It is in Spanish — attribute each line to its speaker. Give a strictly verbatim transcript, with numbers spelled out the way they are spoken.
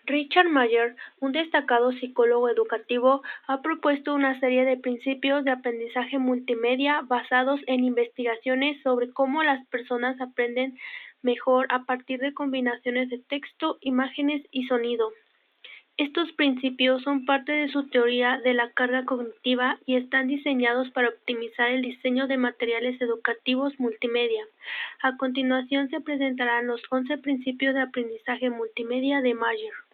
Speaker 1: Richard Mayer, un destacado psicólogo educativo, ha propuesto una serie de principios de aprendizaje multimedia basados en investigaciones sobre cómo las personas aprenden mejor a partir de combinaciones de texto, imágenes y sonido. Estos principios son parte de su teoría de la carga cognitiva y están diseñados para optimizar el diseño de materiales educativos multimedia. A continuación se presentarán los once principios de aprendizaje multimedia de Mayer.